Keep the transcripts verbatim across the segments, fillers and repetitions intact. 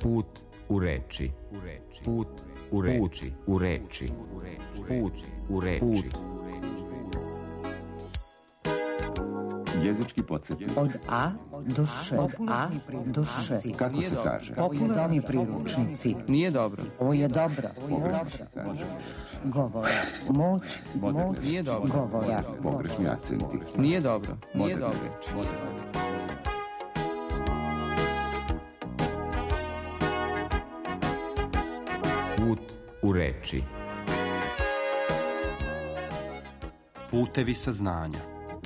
Put u reči. Put u reči. U reči. Put u reči. Jezički podsjetnik. Od A do Š. Od A do Š. Kako se kaže? Popularni priručnici. Nije dobro. Ovo je dobro. Pogrešno se kaže. Govora. Moć. Moć. Nije dobro. Govora. Pogrešni akcenti. Nije dobro. Nije Moderna dobro. reč. Put u reči. Putevi saznanja.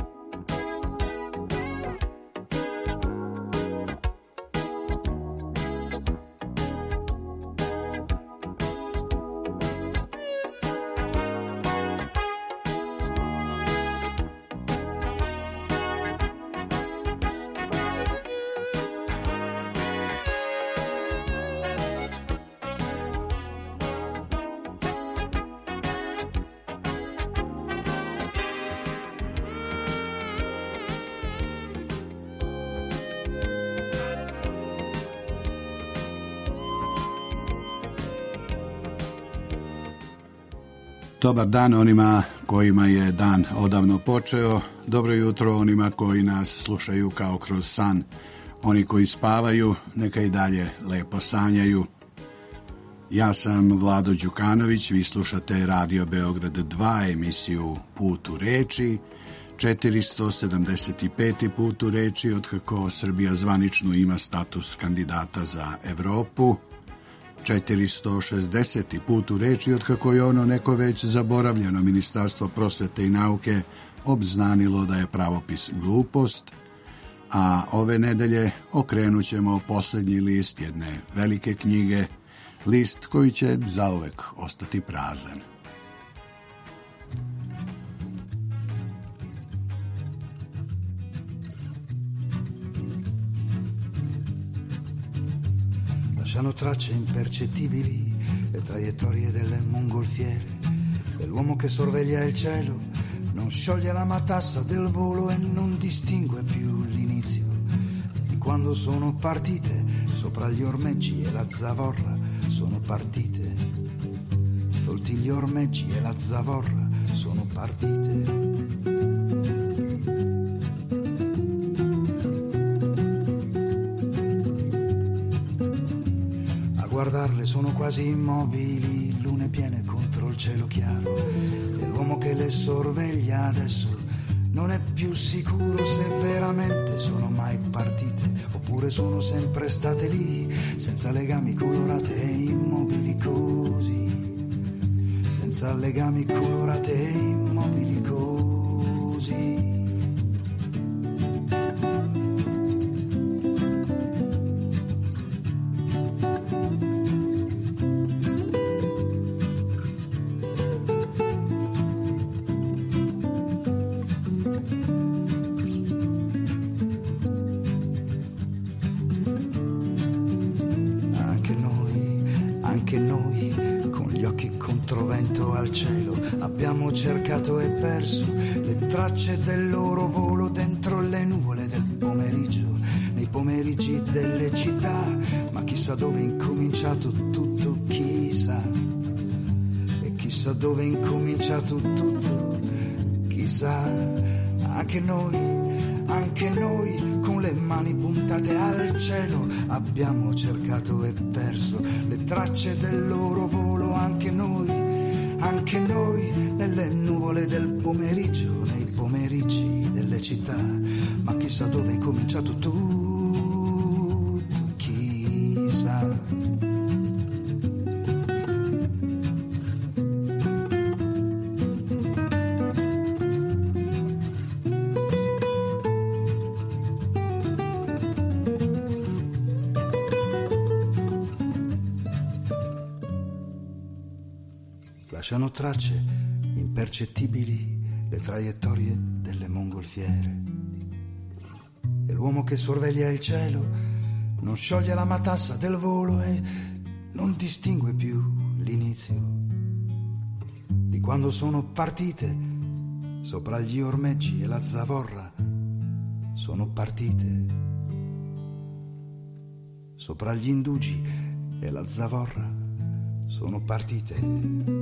Dobar dan onima kojima je dan odavno počeo, dobro jutro onima koji nas slušaju kao kroz san, oni koji spavaju neka i dalje lepo sanjaju. Ja sam Vlado Đukanović, vi slušate Radio Beograd dva, emisiju Put u reči, četiristo sedamdeset peti put u reči otkako Srbija zvanično ima status kandidata za Evropu, četiristo šezdeseti put u reči otkako je ono neko već zaboravljeno Ministarstvo prosvete i nauke obznanilo da je pravopis glupost, a ove nedelje okrenut ćemo posljednji list jedne velike knjige, list koji će zauvek ostati prazan. Lasciano tracce impercettibili le traiettorie delle mongolfiere, dell'uomo che sorveglia il cielo, non scioglie la matassa del volo e non distingue più l'inizio di quando sono partite sopra gli ormeggi e la zavorra sono partite, tolti gli ormeggi e la zavorra sono partite. Guardarle sono quasi immobili, lune piene contro il cielo chiaro, e l'uomo che le sorveglia adesso non è più sicuro se veramente sono mai partite oppure sono sempre state lì, senza legami, colorate e immobili così, senza legami, colorate e immobili così. Cercato e perso le tracce del loro volo dentro le nuvole del pomeriggio, nei pomeriggi delle città, ma chissà dove è incominciato tutto, chissà, e chissà dove è incominciato tutto, chissà, anche noi, anche noi con le mani puntate al cielo abbiamo cercato e perso le tracce del loro volo, anche noi. Anche noi nelle nuvole del pomeriggio, nei pomeriggi delle città, ma chissà dove è cominciato tutto, chissà. Lasciano tracce impercettibili le traiettorie delle mongolfiere, e l'uomo che sorveglia il cielo non scioglie la matassa del volo e non distingue più l'inizio di quando sono partite sopra gli ormeggi e la zavorra sono partite, sopra gli indugi e la zavorra sono partite.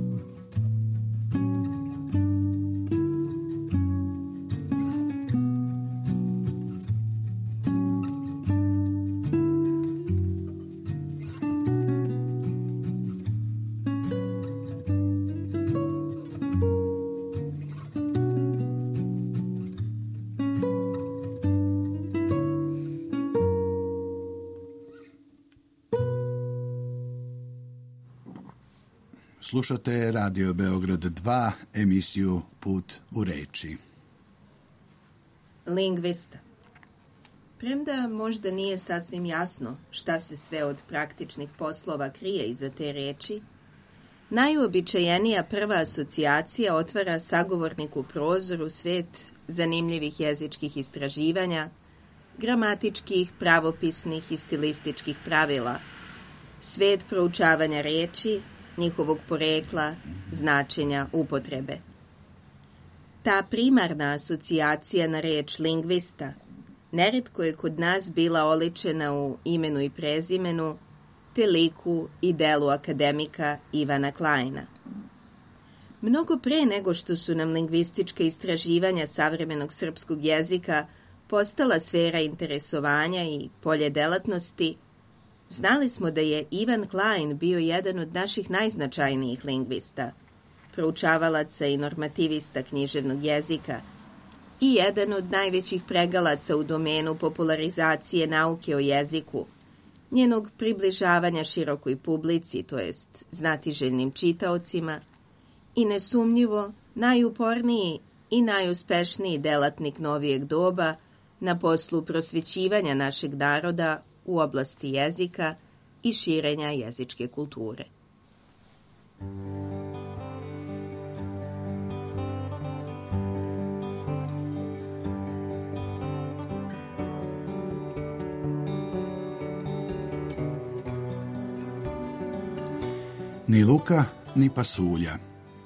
Slušate Radio Beograd dva, emisiju Put u reči. Lingvista. Premda možda nije sasvim jasno šta se sve od praktičnih poslova krije iza te reči, najuobičajenija prva asocijacija otvara sagovorniku prozor u svet zanimljivih jezičkih istraživanja, gramatičkih, pravopisnih i stilističkih pravila, svet proučavanja reči, njihovog porekla, značenja, upotrebe. Ta primarna asocijacija na reč lingvista neretko je kod nas bila oličena u imenu i prezimenu, te liku i delu akademika Ivana Kleina. Mnogo pre nego što su nam lingvistička istraživanja savremenog srpskog jezika postala sfera interesovanja i polje delatnosti, znali smo da je Ivan Klein bio jedan od naših najznačajnijih lingvista, proučavalaca i normativista književnog jezika i jedan od najvećih pregalaca u domenu popularizacije nauke o jeziku, njenog približavanja širokoj publici, to jest znatiželjnim čitaocima, i nesumnjivo najuporniji i najuspešniji delatnik novijeg doba na poslu prosvećivanja našeg naroda u oblasti jezika i širenja jezičke kulture. Ni luka, ni pasulja.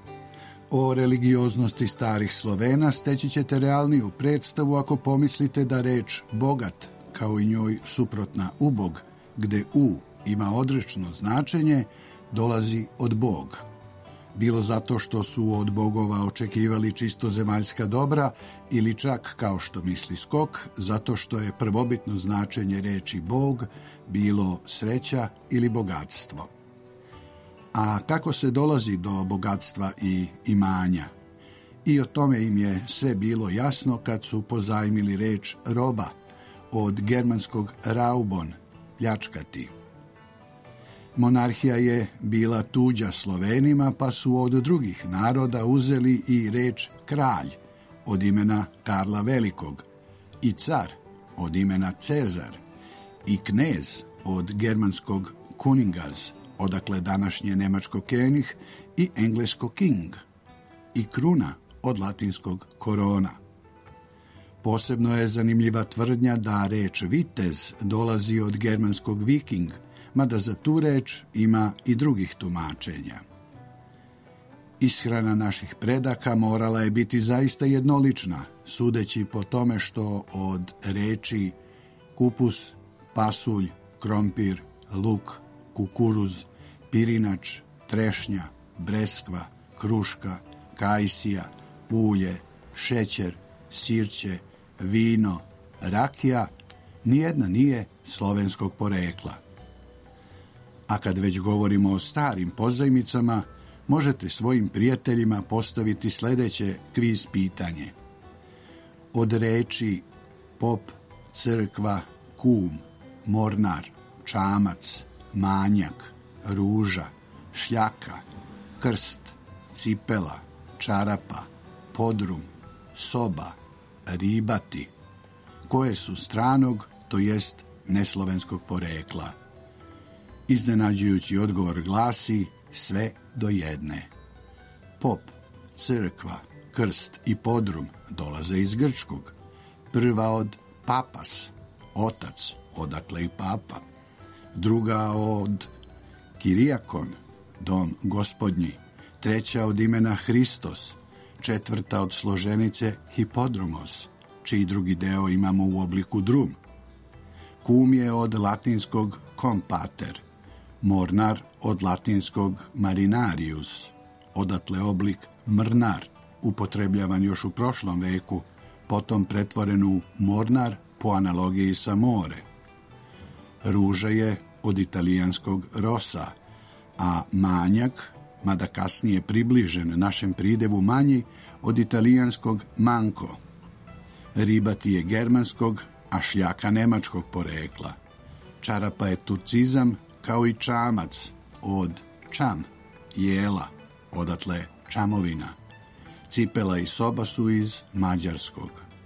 O religioznosti starih Slovena steći ćete realniju predstavu ako pomislite da reč bogat, kao i njoj suprotna ubog, gde u ima odrečno značenje, dolazi od Bog. Bilo zato što su od bogova očekivali čisto zemaljska dobra ili čak, kao što misli Skok, zato što je prvobitno značenje reči Bog bilo sreća ili bogatstvo. A kako se dolazi do bogatstva i imanja? I o tome im je sve bilo jasno kad su pozajmili reč roba, od germanskog raubon, pljačkati. Monarhija je bila tuđa Slovenima, pa su od drugih naroda uzeli i reč kralj, od imena Karla Velikog, i car, od imena Cezar, i knez, od germanskog kuningaz, odakle današnje nemačko König, i englesko king, i kruna, od latinskog korona. Posebno je zanimljiva tvrdnja da reč vitez dolazi od germanskog viking, mada za tu reč ima i drugih tumačenja. Ishrana naših predaka morala je biti zaista jednolična, sudeći po tome što od reči kupus, pasulj, krompir, luk, kukuruz, pirinač, trešnja, breskva, kruška, kajsija, ulje, šećer, sirće, vino, rakija, nijedna nije slovenskog porekla. A kad već govorimo o starim pozajmicama, možete svojim prijateljima postaviti sljedeće kviz pitanje. Od reči pop, crkva, kum, mornar, čamac, manjak, ruža, šljaka, krst, cipela, čarapa, podrum, soba, ribati, koje su stranog, to jest neslovenskog porekla. Iznenađujući odgovor glasi sve do jedne. Pop, crkva, krst i podrum dolaze iz grčkog. Prva od papas, otac, odakle i papa. Druga od kirijakon, dom gospodnji. Treća od imena Hristos. Četvrta od složenice hipodromos, čiji drugi deo imamo u obliku drum. Kum je od latinskog compater, Mornar od latinskog marinarius, odatle oblik mrnar, upotrebljavan još u prošlom veku, potom pretvoren u mornar po analogiji sa more. Ruža je od italijanskog rosa, a manjak, mada kasnije približen našem pridevu manji, od italijanskog manko. Ribati je germanskog, a šljaka nemačkog porekla. Čarapa je turcizam, kao i čamac, od čam, jela, odatle čamovina. Cipela i soba su iz mađarskog.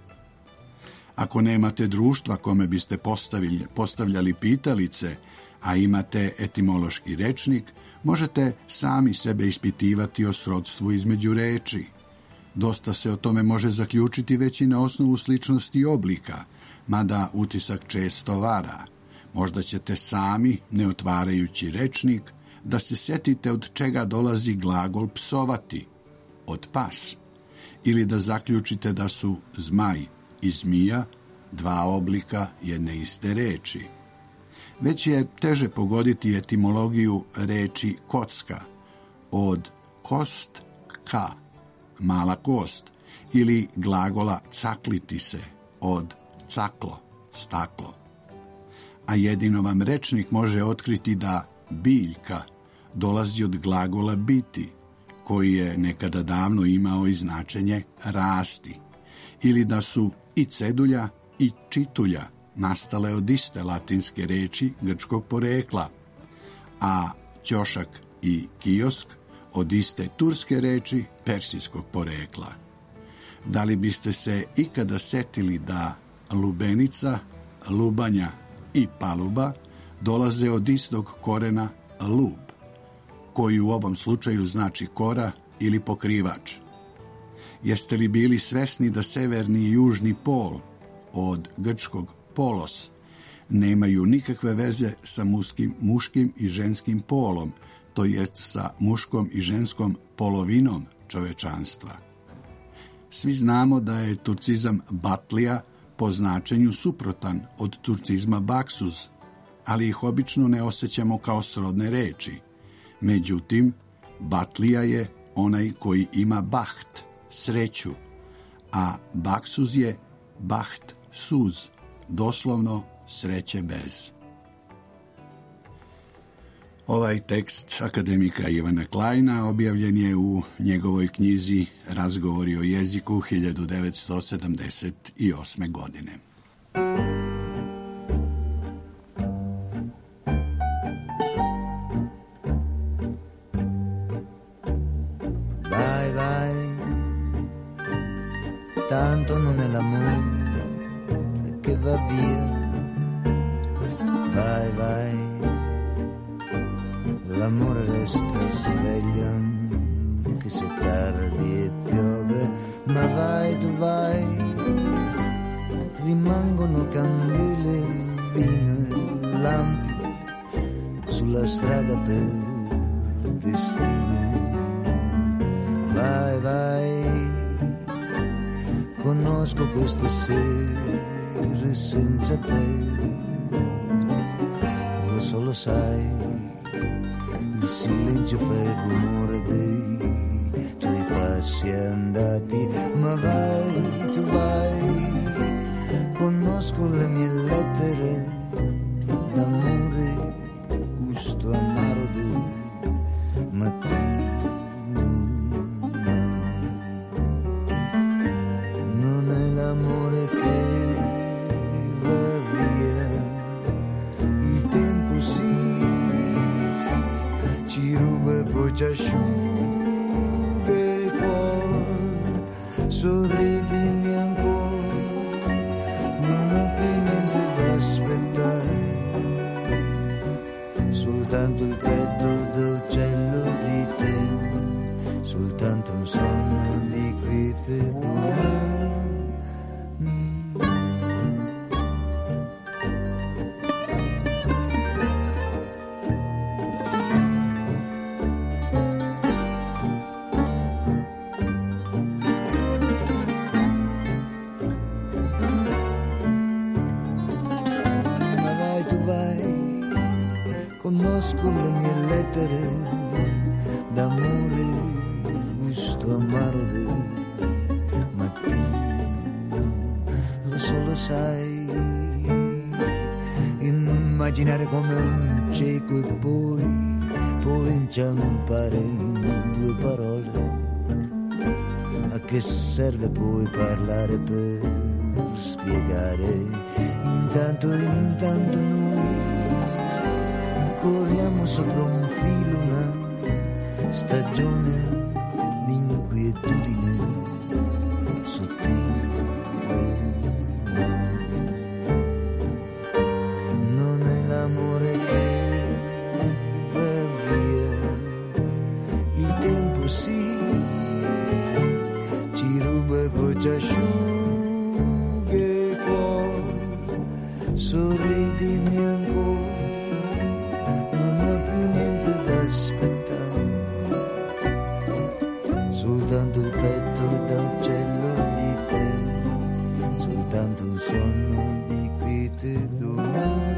Ako nemate društva kome biste postavljali pitalice, a imate etimološki rečnik, možete sami sebe ispitivati o srodstvu između reči. Dosta se o tome može zaključiti već i na osnovu sličnosti oblika, mada utisak često vara. Možda ćete sami, ne otvarajući rečnik, da se setite od čega dolazi glagol psovati, od pas, ili da zaključite da su zmaj i zmija dva oblika jedne iste reči. Već je teže pogoditi etimologiju reči kocka, od kost ka, mala kost, ili glagola cakliti se, od caklo, staklo. A jedino vam rečnik može otkriti da biljka dolazi od glagola biti, koji je nekada davno imao i značenje rasti, ili da su i cedulja i čitulja nastale od iste latinske reči grčkog porekla, a ćošak i kiosk od iste turske reči persijskog porekla. Da li biste se ikada setili da lubenica, lubanja i paluba dolaze od istog korena lub, koji u ovom slučaju znači kora ili pokrivač? Jeste li bili svesni da severni i južni pol, od grčkog polos, nemaju nikakve veze sa muškim, muškim i ženskim polom, to jest sa muškom i ženskom polovinom čovečanstva? Svi znamo da je turcizam batlija po značenju suprotan od turcizma baksuz, ali ih obično ne osjećamo kao srodne reči. Međutim, batlija je onaj koji ima baht, sreću, a baksuz je baht, suz, doslovno sreće bez. Ovaj tekst akademika Ivana Klajna objavljen je u njegovoj knjizi Razgovori o jeziku hiljadu devetsto sedamdeset osme. godine. Vai, vai, tanto non è l'amore che va via. Vai, vai, l'amore resta sveglio anche se tardi e piove, ma vai, tu vai, rimangono candele, vino e lampi sulla strada per destino. Vai, vai, conosco queste sere senza te, lo solo sai, il silenzio fa il rumore dei tuoi passi andati, ma vai, tu vai, conosco le mie lettere d'amore, gusto amaro del mattino. Non è l'amore che va via, il tempo sì ci ruba e poi ci asciuga il cuore, sorridimi ancora, non ho più niente da aspettare, soltanto il petto d'uccello di te, soltanto un sonno di quiete domani. conosco le mie lettere d'amore, gusto amaro del mattino, lo solo sai, immaginare come un cieco e poi, poi inciampare in due parole. A che serve poi parlare per spiegare? Intanto, intanto noi corriamo sopra un filo, una stagione di inquietudine sottile. Non è l'amore che va via, il tempo sì, ci ruba e poi ci asciuga il cuore. Sorridimi ancora, non ho più niente da aspettare, soltanto il petto da uccello di te, soltanto un sonno di quiete domani.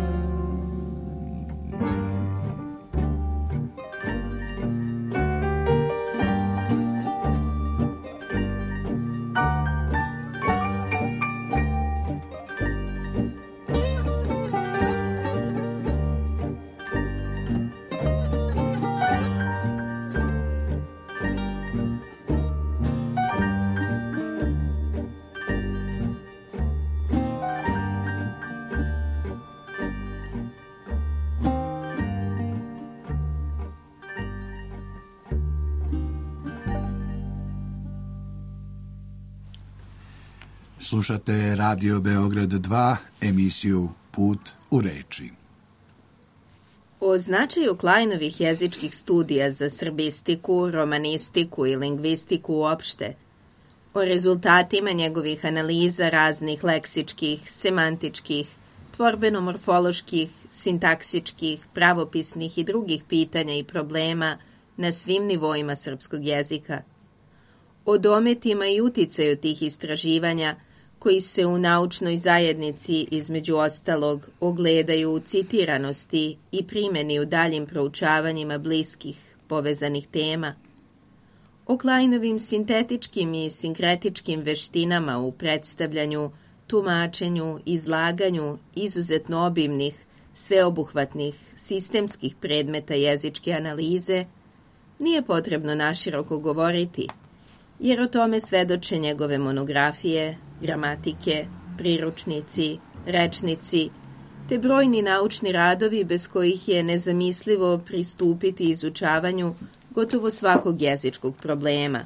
Slušate Radio Beograd dva, emisiju Put u reči. O značaju Kleinovih jezičkih studija za srbistiku, romanistiku i lingvistiku uopšte, o rezultatima njegovih analiza raznih leksičkih, semantičkih, tvorbeno-morfoloških, sintaksičkih, pravopisnih i drugih pitanja i problema na svim nivoima srpskog jezika, o dometima i uticaju tih istraživanja koji se u naučnoj zajednici, između ostalog, ogledaju u citiranosti i primjeni u daljim proučavanjima bliskih, povezanih tema, o Kleinovim sintetičkim i sinkretičkim veštinama u predstavljanju, tumačenju, izlaganju izuzetno obimnih, sveobuhvatnih, sistemskih predmeta jezičke analize, nije potrebno naširoko govoriti, jer o tome svedoče njegove monografije, gramatike, priručnici, rečnici, te brojni naučni radovi bez kojih je nezamislivo pristupiti izučavanju gotovo svakog jezičkog problema.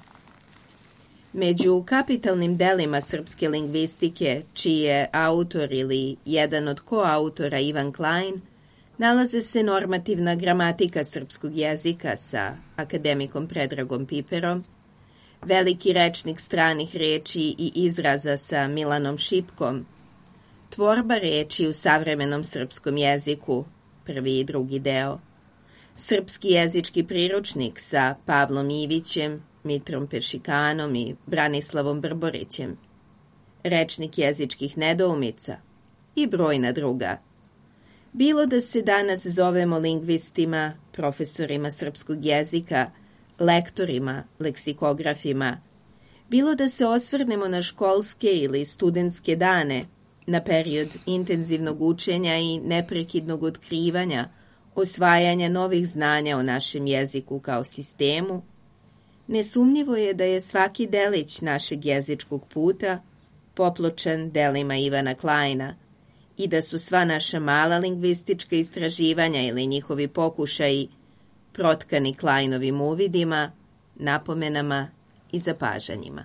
Među kapitalnim delima srpske lingvistike, čiji je autor ili jedan od koautora Ivan Klein, nalaze se normativna gramatika srpskog jezika sa akademikom Predragom Piperom, veliki rečnik stranih reči i izraza sa Milanom Šipkom, tvorba reči u savremenom srpskom jeziku, prvi i drugi deo, srpski jezički priručnik sa Pavlom Ivićem, Mitrom Pešikanom i Branislavom Brborićem, rečnik jezičkih nedoumica i brojna druga. Bilo da se danas zovemo lingvistima, profesorima srpskog jezika, lektorima, leksikografima, bilo da se osvrnemo na školske ili studentske dane, na period intenzivnog učenja i neprekidnog otkrivanja, osvajanja novih znanja o našem jeziku kao sistemu, nesumnjivo je da je svaki delić našeg jezičkog puta popločan delima Ivana Kleina i da su sva naša mala lingvistička istraživanja ili njihovi pokušaji protkani Kleinovim uvidima, napomenama i zapažanjima.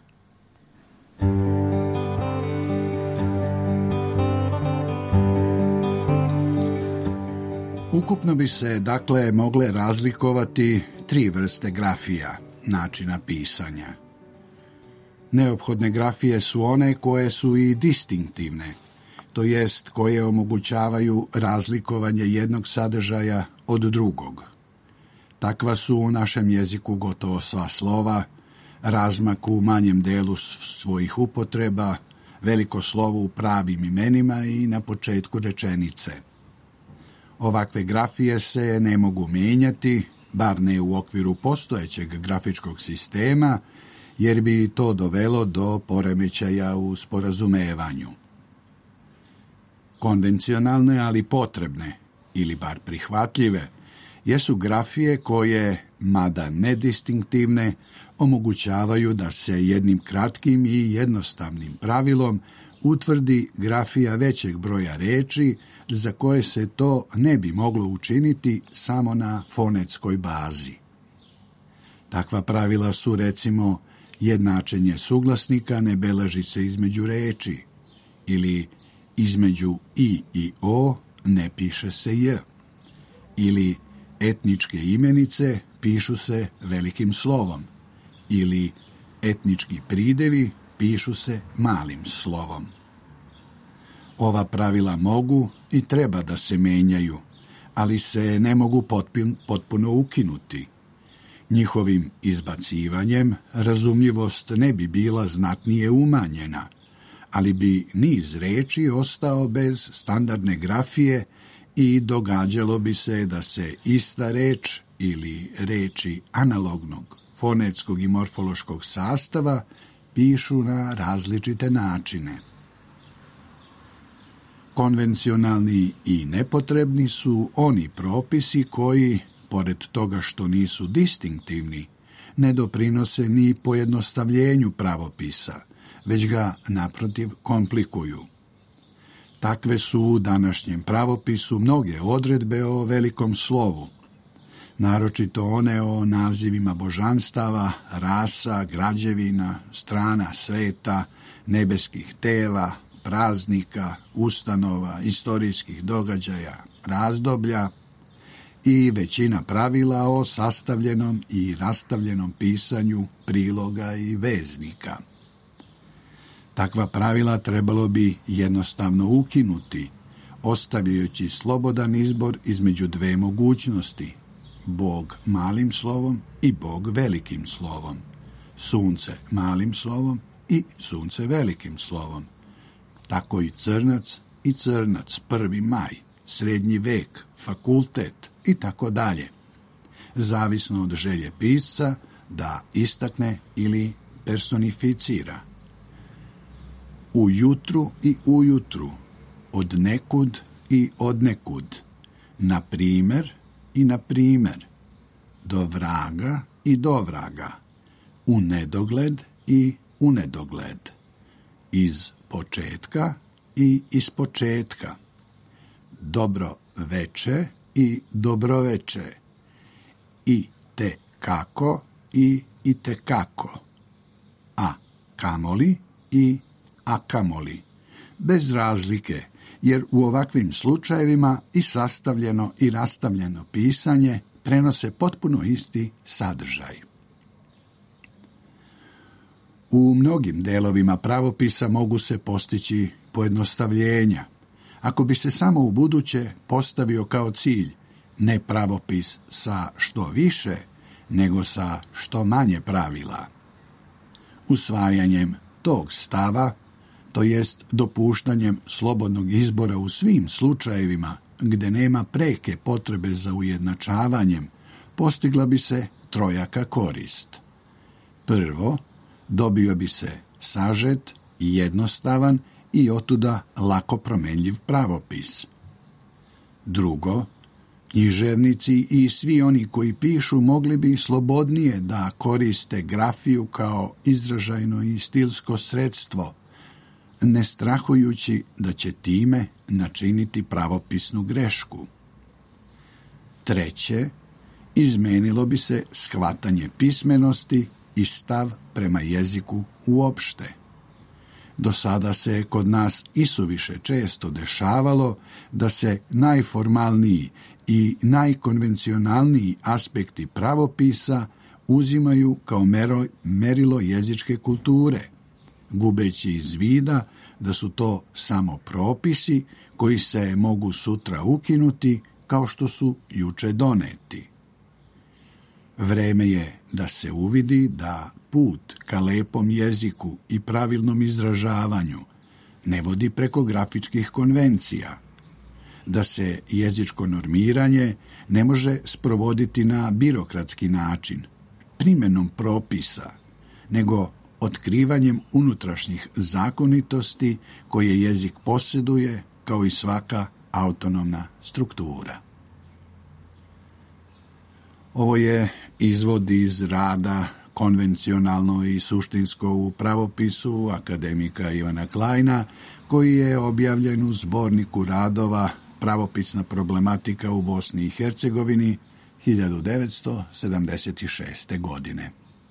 Ukupno bi se, dakle, mogle razlikovati tri vrste grafija, načina pisanja. Neophodne grafije su one koje su i distinktivne, to jest koje omogućavaju razlikovanje jednog sadržaja od drugog. Takva su u našem jeziku gotovo sva slova, razmak u manjem delu svojih upotreba, veliko slovo u pravim imenima i na početku rečenice. Ovakve grafije se ne mogu mijenjati, bar ne u okviru postojećeg grafičkog sistema, jer bi to dovelo do poremećaja u sporazumevanju. Konvencionalne, ali potrebne, ili bar prihvatljive, jesu grafije koje, mada nedistinktivne, omogućavaju da se jednim kratkim i jednostavnim pravilom utvrdi grafija većeg broja reči za koje se to ne bi moglo učiniti samo na fonetskoj bazi. Takva pravila su, recimo, jednačenje suglasnika ne beleži se između reči, ili između i i o ne piše se j, ili etničke imenice pišu se velikim slovom, ili etnički pridevi pišu se malim slovom. Ova pravila mogu i treba da se menjaju, ali se ne mogu potpuno ukinuti. Njihovim izbacivanjem razumljivost ne bi bila znatnije umanjena, ali bi niz reči ostao bez standardne grafije i događalo bi se da se ista reč ili reči analognog fonetskog i morfološkog sastava pišu na različite načine. Konvencionalni i nepotrebni su oni propisi koji, pored toga što nisu distinktivni, ne doprinose ni pojednostavljenju pravopisa, već ga naprotiv komplikuju. Takve su u današnjem pravopisu mnoge odredbe o velikom slovu, naročito one o nazivima božanstava, rasa, građevina, strana sveta, nebeskih tela, praznika, ustanova, istorijskih događaja, razdoblja i većina pravila o sastavljenom i rastavljenom pisanju priloga i veznika. Takva pravila trebalo bi jednostavno ukinuti, ostavljajući slobodan izbor između dve mogućnosti, Bog malim slovom i Bog velikim slovom, sunce malim slovom i sunce velikim slovom. Tako i crnac i crnac, prvi maj, srednji vek, fakultet i tako dalje, zavisno od želje pisca da istakne ili personificira. Ujutru i ujutru, od nekud i od nekud, na primer i na primer, do vraga i do vraga, u nedogled i u nedogled, iz početka i iz početka, dobro veče i dobro veče, i te kako i i te kako, a kamoli i a kamoli, bez razlike, jer u ovakvim slučajevima i sastavljeno i rastavljeno pisanje prenose potpuno isti sadržaj. U mnogim delovima pravopisa mogu se postići pojednostavljenja, ako bi se samo u buduće postavio kao cilj ne pravopis sa što više, nego sa što manje pravila. Usvajanjem tog stava, to jest dopuštanjem slobodnog izbora u svim slučajevima gde nema preke potrebe za ujednačavanjem, postigla bi se trojaka korist. Prvo, dobio bi se sažet, jednostavan i otuda lako promenljiv pravopis. Drugo, književnici i svi oni koji pišu mogli bi slobodnije da koriste grafiju kao izražajno i stilsko sredstvo, ne strahujući da će time načiniti pravopisnu grešku. Treće, izmenilo bi se shvatanje pismenosti i stav prema jeziku uopšte. Do sada se kod nas isuviše često dešavalo da se najformalniji i najkonvencionalniji aspekti pravopisa uzimaju kao mero, merilo jezičke kulture, gubeći iz vida da su to samo propisi koji se mogu sutra ukinuti kao što su juče doneti. Vreme je da se uvidi da put ka lepom jeziku i pravilnom izražavanju ne vodi preko grafičkih konvencija. da se jezičko normiranje ne može sprovoditi na birokratski način, primjenom propisa, nego otkrivanjem unutrašnjih zakonitosti koje jezik posjeduje kao i svaka autonomna struktura. Ovo je izvod iz rada konvencionalno i suštinsko u pravopisu akademika Ivana Klajna, koji je objavljen u zborniku radova Pravopisna problematika u Bosni i Hercegovini hiljadu devetsto sedamdeset šeste. godine.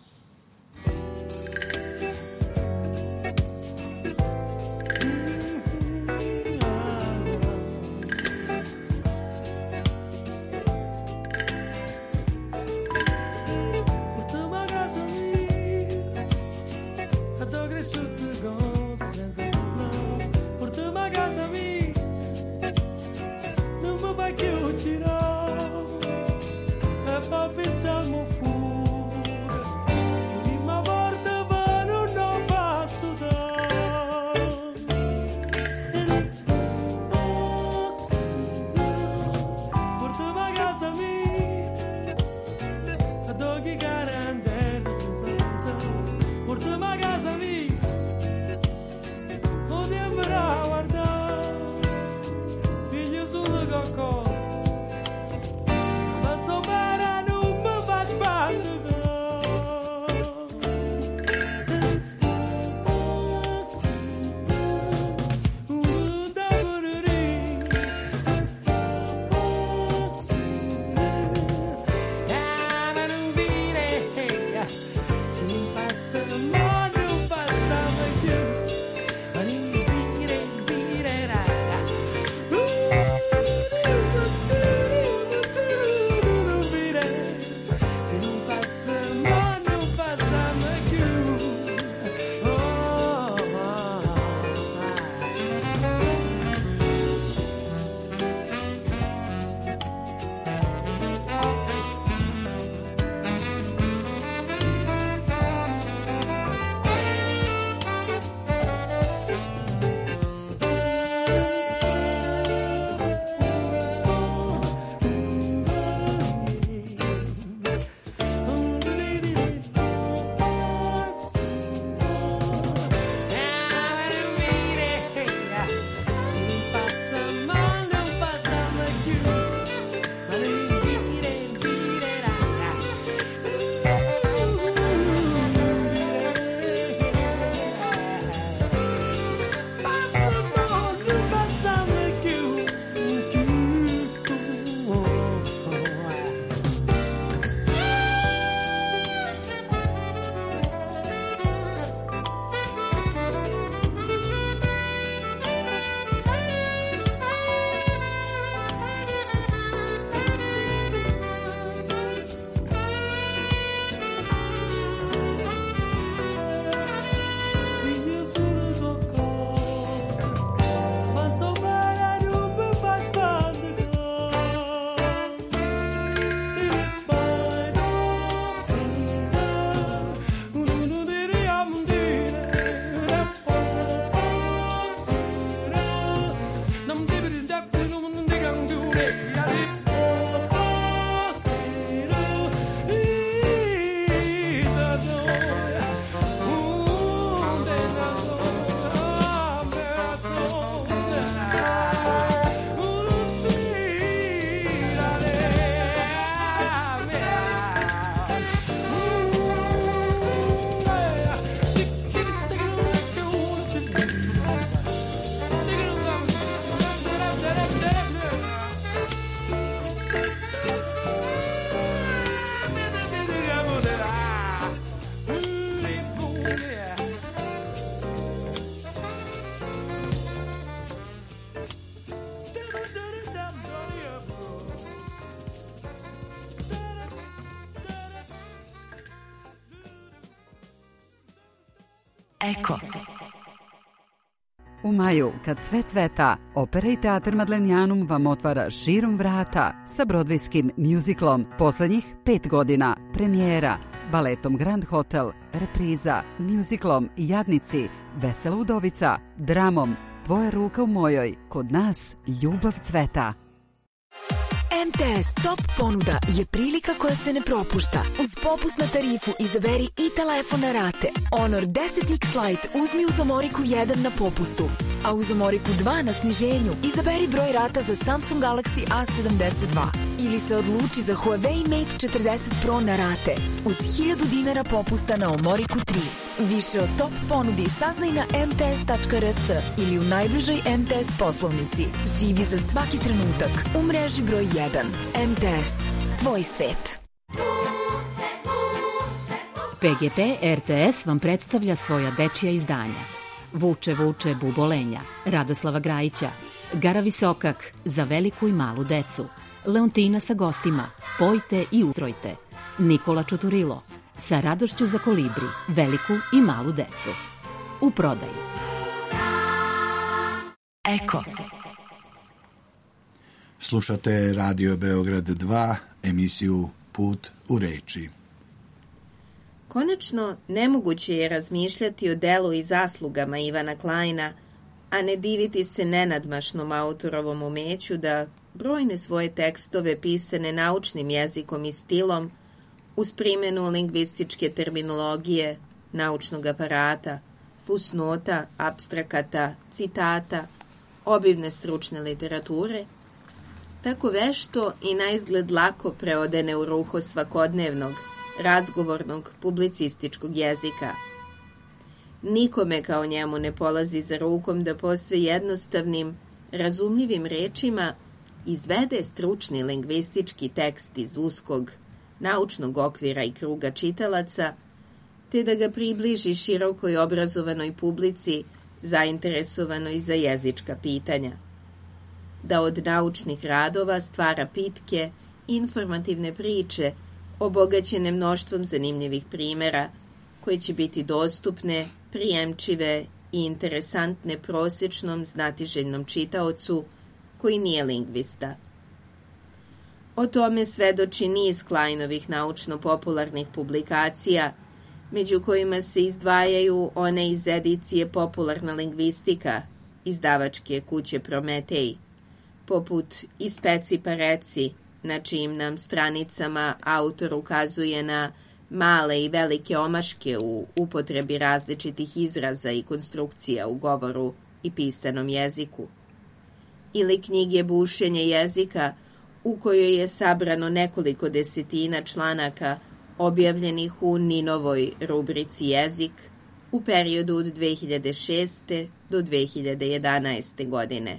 Eko. U maju, kad sve cveta, Opera i teatar Madlenianum vam otvara širom vrata sa brodvejskim mjuziklom poslednjih pet godina, premijera, baletom Grand Hotel, repriza, mjuziklom Jadnici, Vesela udovica, dramom tvoja ruka u mojoj. Kod nas ljubav cveta. M T S Top ponuda je prilika koja se ne propušta. Uz popust na tarifu izaberi i telefon na rate. Honor deset X Lite uzmi uz Omoriku jedan na popustu, a uz Omoriku dva na sniženju izaberi broj rata za Samsung Galaxy A sedamdeset dva. Ili se odluči za Huawei Mate četrdeset Pro na rate uz hiljadu dinara popusta na Omoriku tri. Više o top ponudi saznaj na m t s tačka r s ili u najbližoj M T S poslovnici. Živi za svaki trenutak u mreži broj jedan. M T S. Tvoj svet. P G P R T S vam predstavlja svoja dečija izdanja. Vuče, vuče, bubolenja, Radoslava Grajića, Gara Visokak, za veliku i malu decu, Leontina sa gostima, Pojte i utrojte, Nikola Čuturilo, Sa radošću za kolibri, veliku i malu decu. U prodaji. Eko. Slušate Radio Beograd dva, emisiju Put u reči. Konačno, nemoguće je razmišljati o delu i zaslugama Ivana Klajna, a ne diviti se nenadmašnom autorovom umeću da brojne svoje tekstove pisane naučnim jezikom i stilom, uz primjenu lingvističke terminologije, naučnog aparata, fusnota, apstrakata, citata, obimne stručne literature, tako vešto i naizgled lako preodene u ruho svakodnevnog, razgovornog, publicističkog jezika. Nikome kao njemu ne polazi za rukom da posve jednostavnim, razumljivim rečima izvede stručni lingvistički tekst iz uskog, naučnog okvira i kruga čitalaca, te da ga približi širokoj obrazovanoj publici zainteresovanoj za jezička pitanja. Da od naučnih radova stvara pitke, informativne priče, obogaćene mnoštvom zanimljivih primjera, koje će biti dostupne, prijemčive i interesantne prosječnom znatiželjnom čitaocu koji nije lingvista. O tome svedoči niz Klajnovih naučno-popularnih publikacija, među kojima se izdvajaju one iz edicije Popularna lingvistika, izdavačke kuće Prometej, poput I speci pa reci, na čijim nam stranicama autor ukazuje na male i velike omaške u upotrebi različitih izraza i konstrukcija u govoru i pisanom jeziku. Ili knjige Bušenje jezika, u kojoj je sabrano nekoliko desetina članaka objavljenih u Ninovoj rubrici Jezik u periodu od dve hiljade šeste do dve hiljade jedanaeste. godine.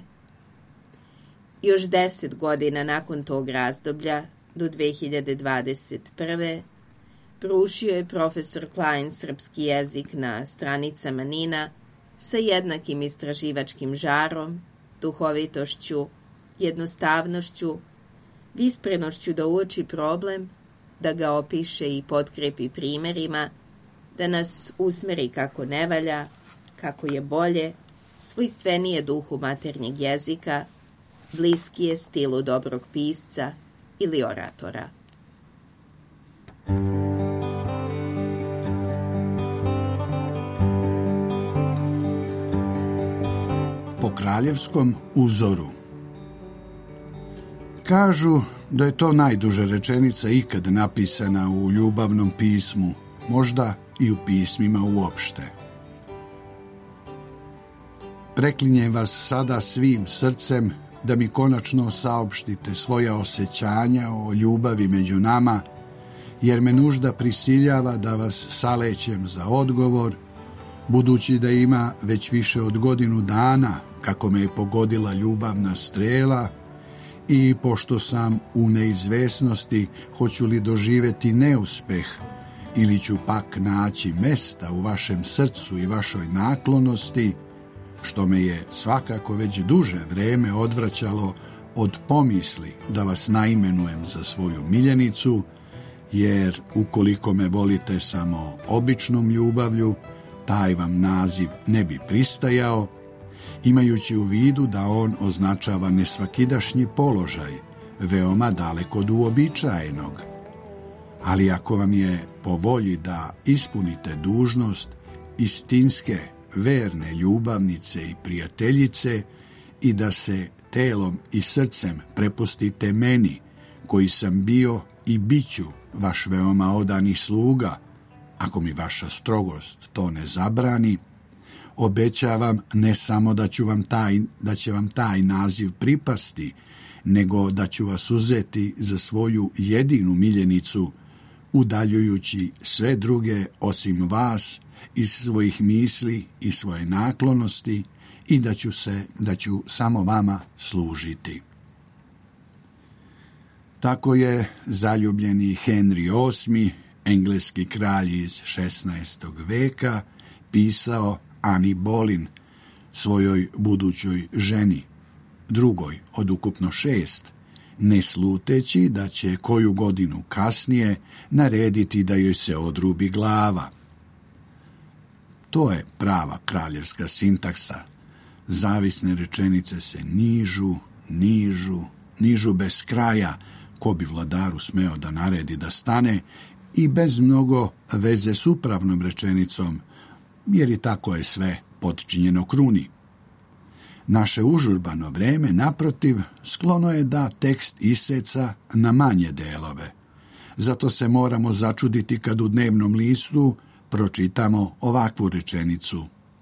Još deset godina nakon tog razdoblja, do dve hiljade dvadeset prve. pružio je profesor Klajn srpski jezik na stranicama Nina sa jednakim istraživačkim žarom, duhovitošću, jednostavnošću, visprenošću da uoči problem, da ga opiše i potkrepi primjerima, da nas usmeri kako ne valja, kako je bolje, svojstvenije duhu maternjeg jezika, bliskije stilu dobrog pisca ili oratora. Po kraljevskom uzoru. Kažu da je to najduža rečenica ikad napisana u ljubavnom pismu, možda i u pismima uopšte. Preklinjem vas sada svim srcem da mi konačno saopštite svoja osjećanja o ljubavi među nama, jer me nužda prisiljava da vas salećem za odgovor, budući da ima već više od godinu dana kako me je pogodila ljubavna strela i pošto sam u neizvesnosti hoću li doživjeti neuspeh ili ću pak naći mesta u vašem srcu i vašoj naklonosti, što me je svakako već duže vreme odvraćalo od pomisli da vas naimenujem za svoju miljenicu, jer ukoliko me volite samo običnom ljubavlju, taj vam naziv ne bi pristajao, imajući u vidu da on označava nesvakidašnji položaj, veoma daleko od uobičajenog. Ali ako vam je po volji da ispunite dužnost istinske verne ljubavnice i prijateljice i da se telom i srcem prepustite meni, koji sam bio i bit ću vaš veoma odani sluga, ako mi vaša strogost to ne zabrani, obećavam ne samo da ću vam taj, da će vam taj naziv pripasti, nego da ću vas uzeti za svoju jedinu miljenicu, udaljujući sve druge osim vas iz svojih misli i svoje naklonosti, i da ću se, da ću samo vama služiti. Tako je zaljubljeni Henry osmi, engleski kralj iz šesnaestog veka, pisao Ani Boleyn, svojoj budućoj ženi, drugoj od ukupno šest, ne sluteći da će koju godinu kasnije narediti da joj se odrubi glava. To je prava kraljevska sintaksa. Zavisne rečenice se nižu, nižu, nižu bez kraja, ko bi vladaru smeo da naredi da stane, i bez mnogo veze s upravnom rečenicom, jer i tako je sve potčinjeno kruni. Naše užurbano vreme, naprotiv, sklono je da tekst iseca na manje delove. Zato se moramo začuditi kad u dnevnom listu pročitamo ovakvu rečenicu.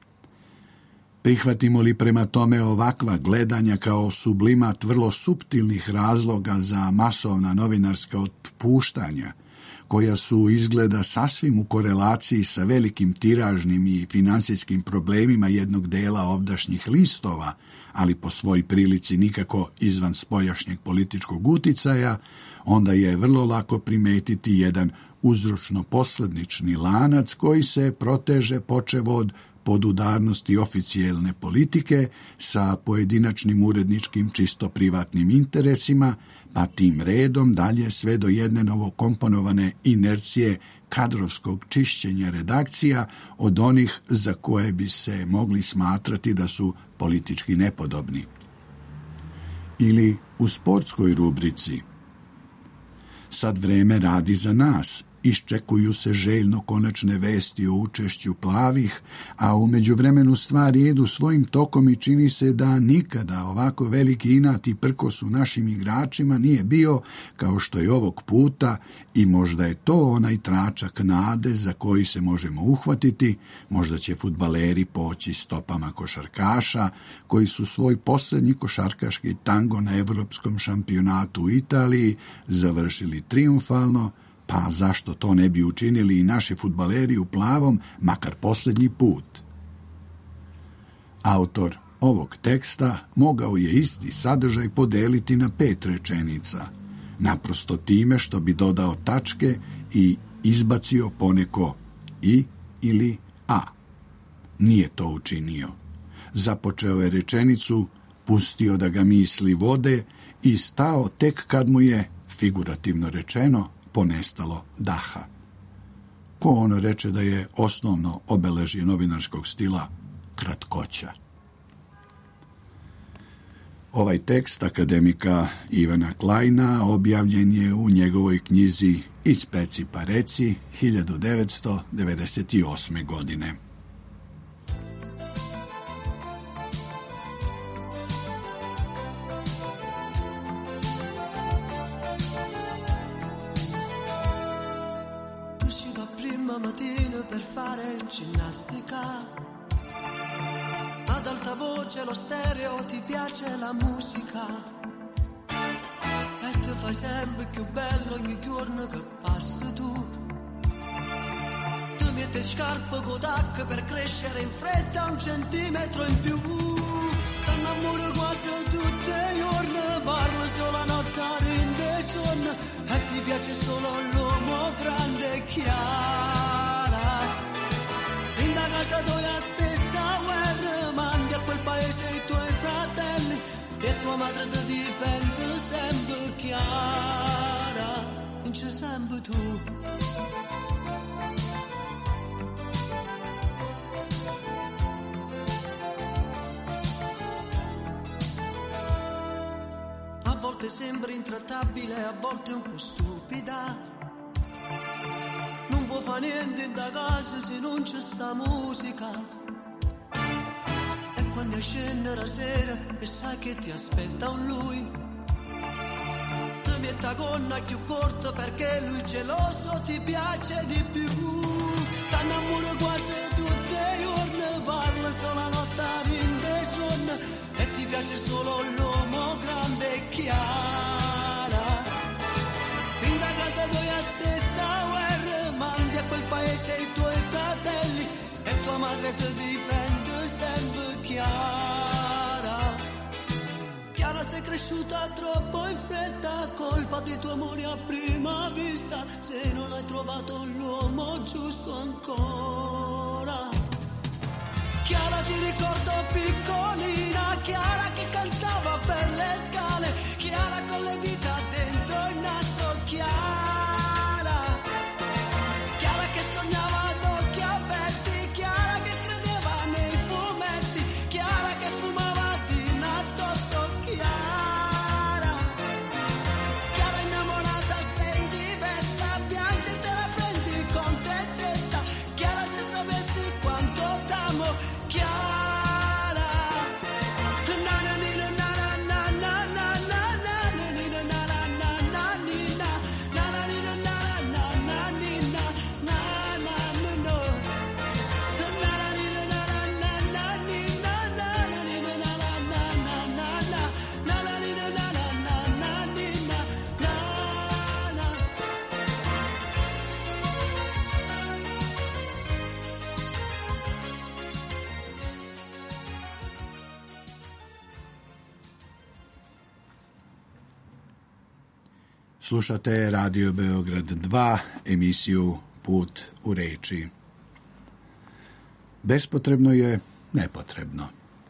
Prihvatimo li prema tome ovakva gledanja kao sublimat vrlo suptilnih razloga za masovna novinarska otpuštanja, koja su izgleda sasvim u korelaciji sa velikim tiražnim i finansijskim problemima jednog dela ovdašnjih listova, ali po svoj prilici nikako izvan spoljašnjeg političkog uticaja, onda je vrlo lako primetiti jedan uzročno-poslednični lanac koji se proteže počev od podudarnosti oficijelne politike sa pojedinačnim uredničkim čisto privatnim interesima, pa tim redom dalje sve do jedne novokomponovane inercije kadrovskog čišćenja redakcija od onih za koje bi se mogli smatrati da su politički nepodobni. Ili u sportskoj rubrici: sad vreme radi za nas, iščekuju se željno konačne vesti o učešću plavih, a u međuvremenu stvari idu svojim tokom i čini se da nikada ovako veliki inat i prkos u našim igračima nije bio kao što je ovog puta, i možda je to onaj tračak nade za koji se možemo uhvatiti. Možda će fudbaleri poći stopama košarkaša koji su svoj posljednji košarkaški tango na evropskom šampionatu u Italiji završili triumfalno, pa zašto to ne bi učinili i naši fudbaleri u plavom, makar posljednji put? Autor ovog teksta mogao je isti sadržaj podeliti na pet rečenica, naprosto time što bi dodao tačke i izbacio poneko i ili a. Nije to učinio. Započeo je rečenicu, pustio da ga misli vode i stao tek kad mu je, figurativno rečeno, ponestalo daha. Ko ono reče da je osnovno obeležje novinarskog stila kratkoća. Ovaj tekst akademika Ivana Klajna objavljen je u njegovoj knjizi Iz peci pa reci hiljadu devetsto devedeset osme. godine. Mattina per fare ginnastica, ad alta voce lo stereo, ti piace la musica e ti fai sempre più bello ogni giorno che passi tu. Ti metti scarpe con tacche per crescere in fretta un centimetro in più. Ti innamori quasi tutti i giorni, parli solo a notte a rinde sonno e ti piace solo l'uomo grande e chiaro. Casa tua stessa guerra, mandi a quel paese i tuoi fratelli e tua madre ti difende sempre chiara, vince sempre tu. A volte sembri intrattabile, a volte un po' stupida. Non vuoi fa niente in da casa se non c'è sta musica quando è scena la sera e sai che ti aspetta un lui. Ti metta gonna più corta perché lui geloso ti piace di più. T'annamoro quasi tutte le giorni, parla solo la notte in dei sonno e ti piace solo l'uomo grande e chiara. In da casa tua stessa guerra, mandi a quel paese i tuoi fratelli e tua madre ti difende sempre Chiara. Chiara sei cresciuta troppo in fretta, colpa di tuo amore a prima vista, se non hai trovato l'uomo giusto ancora. Chiara ti ricordo piccolina, Chiara che cantava per le scale, Chiara con le dita dentro il naso, Chiara, Chiara che sognava ad occhi aperti, Chiara che credeva nei fumetti, Chiara che fumava di nascosto, Chiara, Chiara innamorata sei diversa, piangi e te la prendi con te stessa, Chiara se sapessi quanto t'amo, Chiara. Slušate Radio Beograd dva, emisiju Put u reči. Bespotrebno je nepotrebno.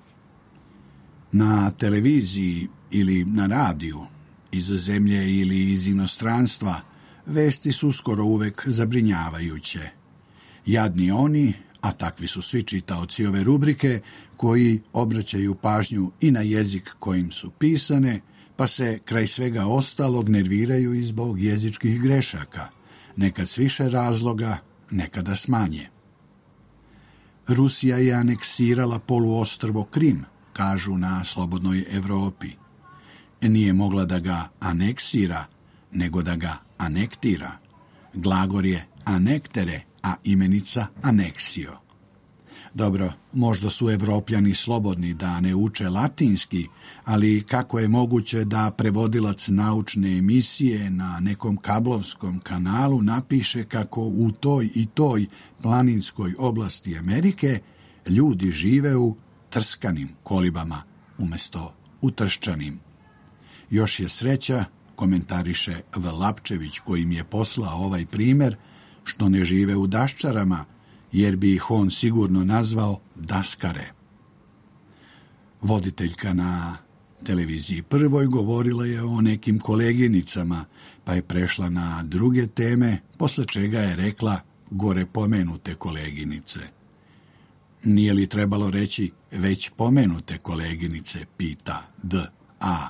Na televiziji ili na radiju, iz zemlje ili iz inostranstva, vesti su skoro uvek zabrinjavajuće. Jadni oni, a takvi su svi čitaoci ove rubrike, koji obraćaju pažnju i na jezik kojim su pisane, pa se kraj svega ostalog nerviraju i zbog jezičkih grešaka, nekad s više razloga, nekada s manje. Rusija je aneksirala poluostrvo Krim, kažu na Slobodnoj Evropi. Nije mogla da ga aneksira, nego da ga anektira. Glagor je anektere, a imenica aneksio. Dobro, možda su Evropljani slobodni da ne uče latinski, ali kako je moguće da prevodilac naučne emisije na nekom kablovskom kanalu napiše kako u toj i toj planinskoj oblasti Amerike ljudi žive u trskanim kolibama umjesto u trščanim. Još je sreća, komentariše V. Lapčević koji mi je poslao ovaj primer, što ne žive u daščarama, jer bi ih on sigurno nazvao daskare. Voditeljka na televiziji Prvoj govorila je o nekim koleginicama, pa je prešla na druge teme, posle čega je rekla gore pomenute koleginice. Nije li trebalo reći već pomenute koleginice, pita D A.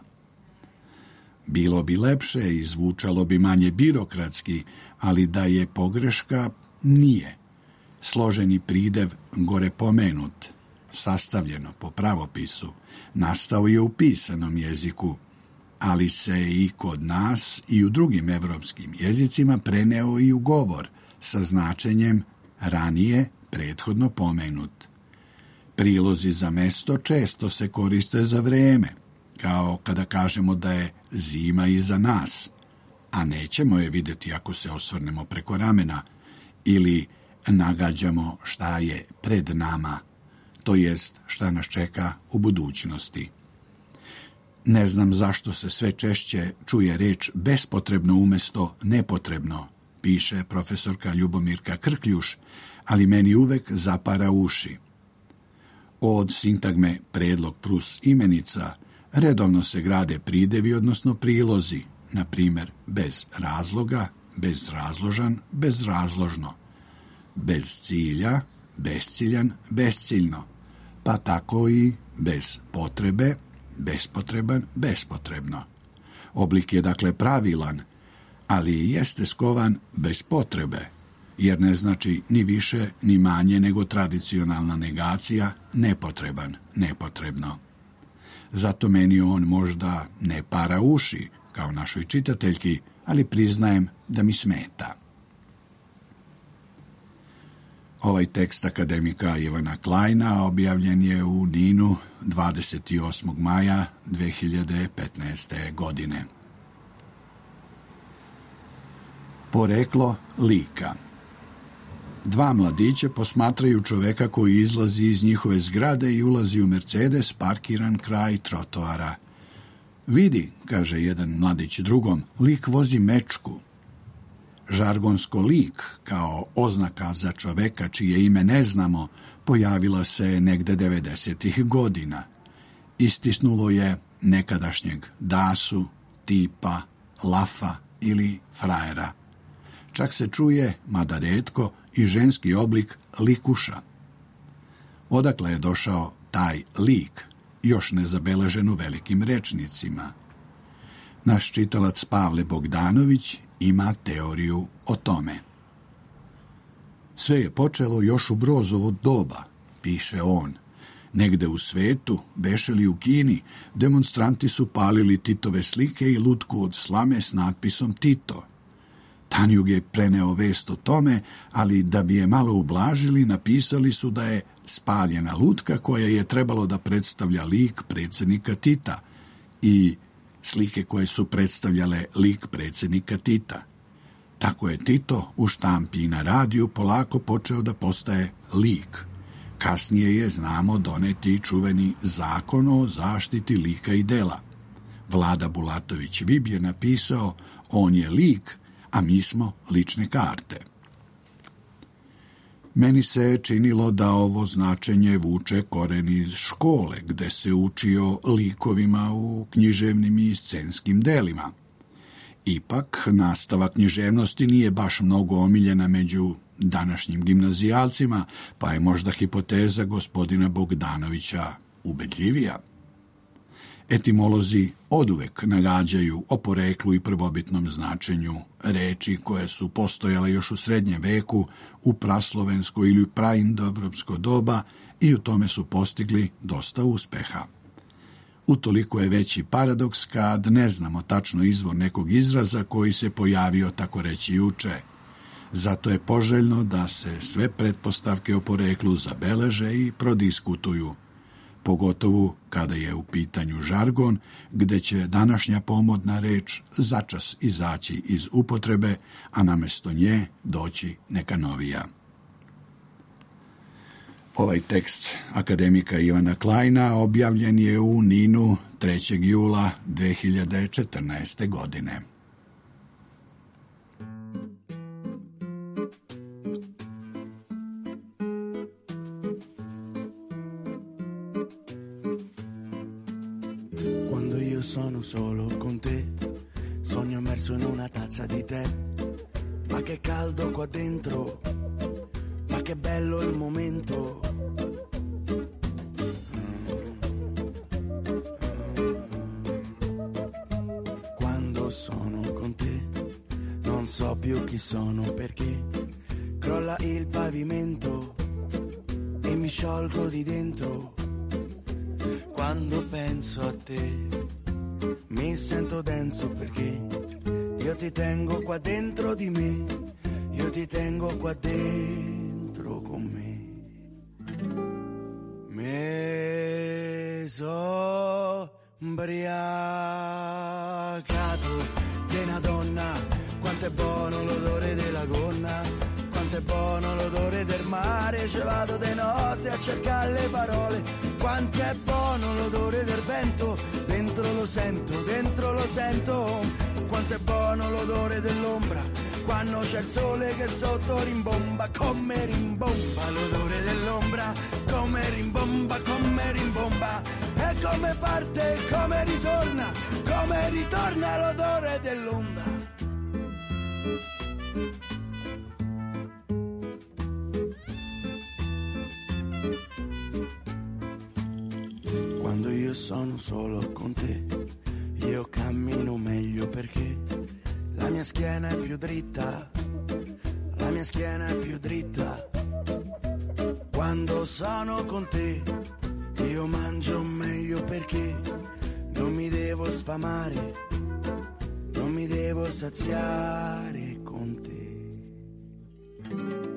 Bilo bi lepše i zvučalo bi manje birokratski, ali da je pogreška, nije. Složeni pridev gore pomenut, sastavljeno po pravopisu, nastao je u pisanom jeziku, ali se i kod nas i u drugim evropskim jezicima preneo i u govor sa značenjem ranije prethodno pomenut. Prilozi za mesto često se koriste za vreme, kao kada kažemo da je zima iza nas, a nećemo je vidjeti ako se osvrnemo preko ramena, ili nagađamo šta je pred nama, to jest šta nas čeka u budućnosti. Ne znam zašto se sve češće čuje reč bespotrebno umjesto nepotrebno, piše profesorka Ljubomirka Krkljuš, ali meni uvek zapara uši. Od sintagme predlog plus imenica redovno se grade pridevi, odnosno prilozi, na primjer bez razloga, bezrazložan, bezrazložno, bez cilja, bezciljan, bezciljno, pa tako i bez potrebe, bespotreban, bespotrebno. Oblik je dakle pravilan, ali jeste skovan bez potrebe, jer ne znači ni više ni manje nego tradicionalna negacija nepotreban, nepotrebno. Zato meni on možda ne para uši, kao našoj čitateljki, ali priznajem da mi smeta. Ovaj tekst akademika Ivana Klajna objavljen je u Ninu dvadeset osmog maja dve hiljade petnaeste. godine. Poreklo lika. Dva mladića posmatraju čoveka koji izlazi iz njihove zgrade i ulazi u Mercedes parkiran kraj trotoara. Vidi, kaže jedan mladić drugom, lik vozi mečku. Žargonsko lik, kao oznaka za čoveka čije ime ne znamo, pojavila se negde devedesetih godina. Istisnulo je nekadašnjeg dasu, tipa, lafa ili frajera. Čak se čuje, mada retko, i ženski oblik likuša. Odakle je došao taj lik, još nezabeležen u velikim rečnicima? Naš čitalac Pavle Bogdanović ima teoriju o tome. Sve je počelo još u Brozovo doba, piše on. Negde u svetu, beše li u Kini, demonstranti su palili Titove slike i lutku od slame s natpisom Tito. Tanjug je preneo vest o tome, ali da bi je malo ublažili, napisali su da je spaljena lutka koja je trebalo da predstavlja lik predsjednika Tita i slike koje su predstavljale lik predsjednika Tita. Tako je Tito u štampi i na radiju polako počeo da postaje lik. Kasnije je, znamo, doneti čuveni zakon o zaštiti lika i dela. Vlada Bulatović-Vib je napisao, on je lik, a mi smo lične karte. Meni se činilo da ovo značenje vuče koren iz škole, gde se učio likovima u književnim i scenskim delima. Ipak, nastava književnosti nije baš mnogo omiljena među današnjim gimnazijalcima, pa je možda hipoteza gospodina Bogdanovića ubedljivija. Etimolozi oduvek nagađaju o poreklu i prvobitnom značenju reči koje su postojale još u srednjem veku, u praslovensko ili praindoevropsko doba i u tome su postigli dosta uspeha. Utoliko je veći paradoks kad ne znamo tačno izvor nekog izraza koji se pojavio tako reći juče. Zato je poželjno da se sve pretpostavke o poreklu zabeleže i prodiskutuju, pogotovo kada je u pitanju žargon, gde će današnja pomodna reč začas izaći iz upotrebe, a namesto nje doći neka novija. Ovaj tekst akademika Ivana Klajna objavljen je u Ninu trećeg jula dve hiljade četrnaeste. godine. Sono solo con te, sogno immerso in una tazza di tè, ma che caldo qua dentro, ma che bello il momento. Quando sono con te, non so più chi sono perché crolla il pavimento e mi sciolgo di dentro. Quando penso a te mi sento denso perché io ti tengo qua dentro di me, io ti tengo qua dentro con me. Me so ubriacato di una donna, quanto è buono l'odore della gonna, quanto è buono l'odore del mare, ci vado di notte a cercare le parole, quanto è buono l'odore del vento, dentro lo sento, dentro lo sento, quanto è buono l'odore dell'ombra, quando c'è il sole che sotto rimbomba, come rimbomba l'odore dell'ombra, come rimbomba, come rimbomba, e come parte, come ritorna, come ritorna l'odore dell'onda. Quando io sono solo con te, io cammino meglio perché la mia schiena è più dritta, la mia schiena è più dritta. Quando sono con te io mangio meglio perché non mi devo sfamare, non mi devo saziare con te.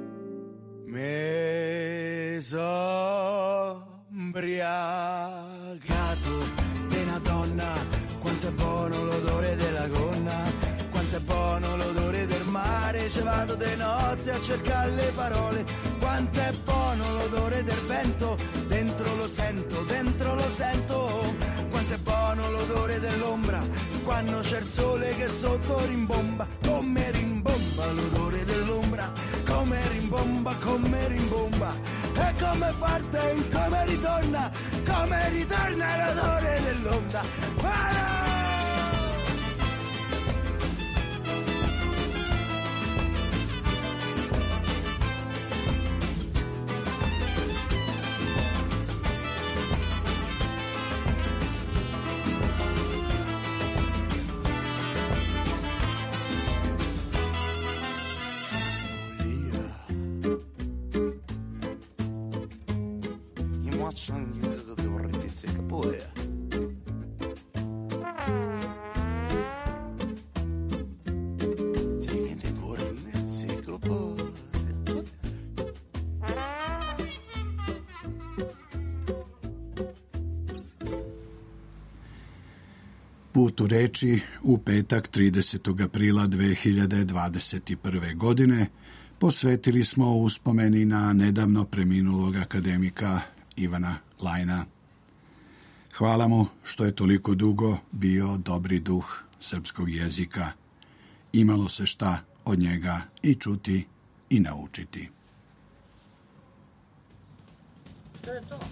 Me so ubriacato di una donna, quanto è buono l'odore della gonna, quanto è buono l'odore del mare, ci vado di notte a cercare le parole, quanto è buono l'odore del vento, dentro lo sento, dentro lo sento, quanto è buono l'odore dell'ombra, quando c'è il sole che sotto rimbomba, come rimbomba l'odore dell'ombra, come rimbomba, come rimbomba, e come parte, come ritorna, come ritorna l'odore dell'onda. Ah! Put u reči u petak tridesetog aprila dve hiljade dvadeset prve. godine posvetili smo uspomeni na nedavno preminulog akademika Ivana Lajna. Hvala mu što je toliko dugo bio dobri duh srpskog jezika. Imalo se šta od njega i čuti i naučiti. To je to.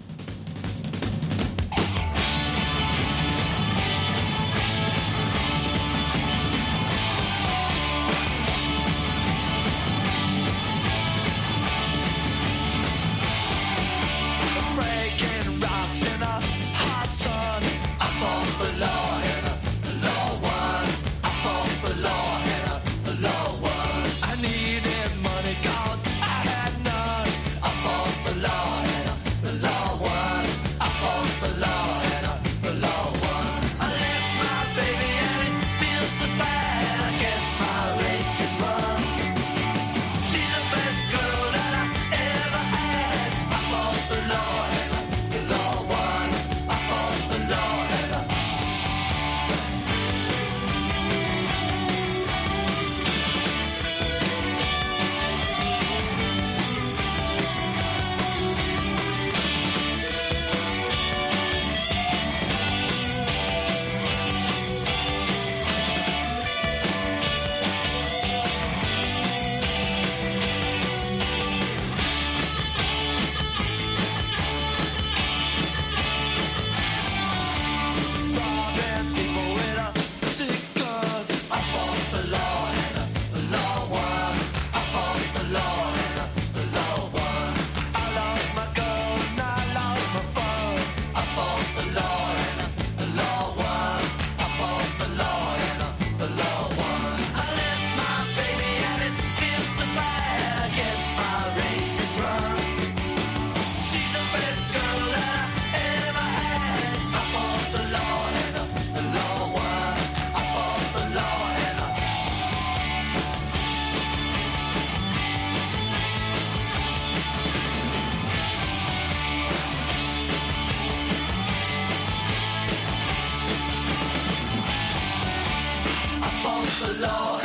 the Lord.